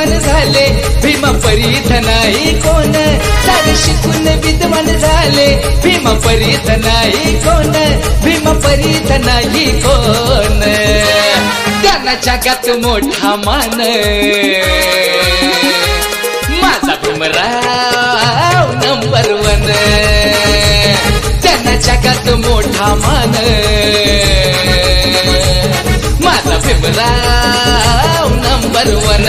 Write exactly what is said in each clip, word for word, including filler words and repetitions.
विद्वान झाले भीमा परीत नाही कोण, सारे शिकून विद्वान झाले भीमा परीत नाही कोण, भीमा परीत नाही कोण, त्यांना जगात मोठा मान माझा भीमराव नंबर वन, त्यांना जगात मोठा मान माझा भीमराव नंबर वन.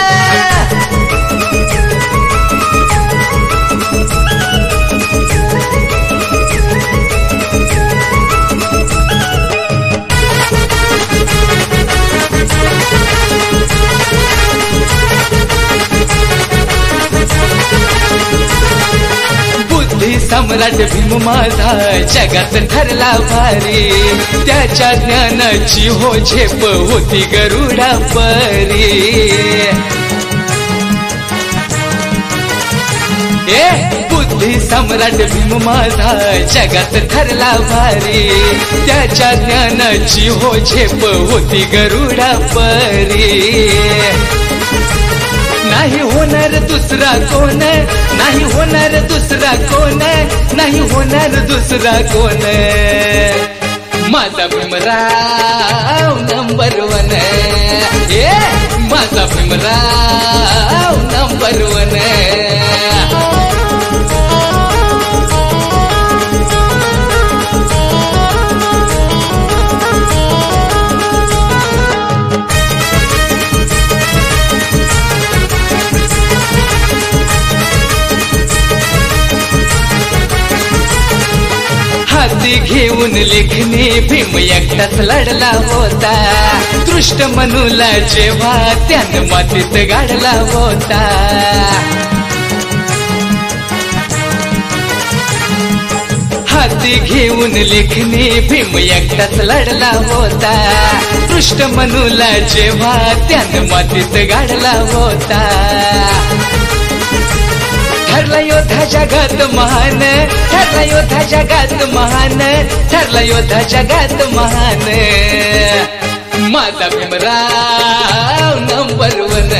सम्राट भीम माझा जगात ठरला भारी, त्याच्या ज्ञानाची हो झेप होती गरुडा परी. ए बुद्धी सम्राट भीम माझा जगात ठरला भारी, त्याच्या ज्ञानाची हो झेप होती गरुडा परी. नाही होणार दुसरा कोण, नाही होणार दुसरा कोण, नाही होणार दुसरा कोण, माझा भीमराव नंबर वन. ए माझा भीमराव नंबर वन. हाती घेऊन लेखणी भीम एकटाच लढला होता, दृष्ट मनुला जेव्हा त्यानं मातीत गाडला होता. हाती घेऊन लेखणी भीम एकटाच लढला होता, दृष्ट मनुला जेव्हा त्यानं मातीत गाडला होता. ठरला योद्धा जगात महान, ठरला योद्धा जगात महान, ठरला योद्धा जगात महान, माझा भीमराव नंबर वन,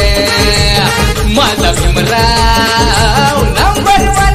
माझा भीमराव नंबर वन.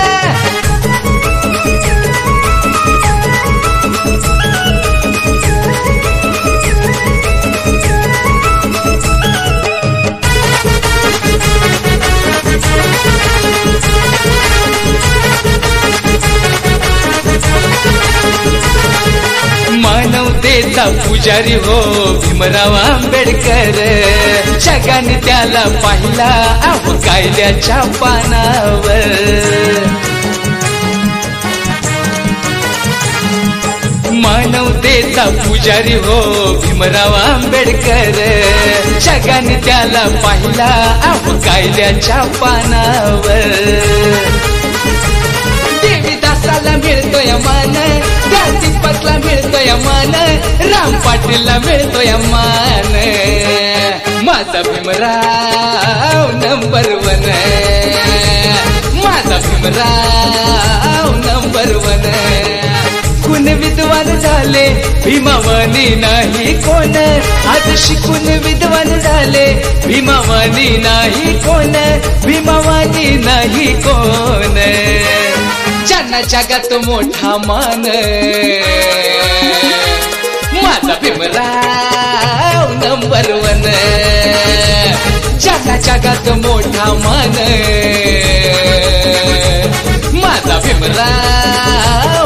मानवतेचा पुजारी हो भीमराव आंबेडकर, जगाने त्याला पाहिला अहो कायद्याच्या पानावर. मानवतेचा पुजारी हो भीमराव आंबेडकर, जगाने त्याला पाहिला अहो कायद्याच्या पानावर. देवीदासाला मिळतोय मान, गांधीपासला मिळतोय मान, राम पाटीलला मिळतोय मान, माझा भीमराव नंबर वन, माझा भीमराव नंबर वन. शिकून विद्वान झाले भीमावानी नाही कोण, आज शिकून विद्वान झाले भीमावानी नाही कोण, भीमावानी नाही कोण, ज्यांना जगात मोठा मान माझा भीमराव नंबर वन, ज्यांना जगात मोठा मान माझा भीमराव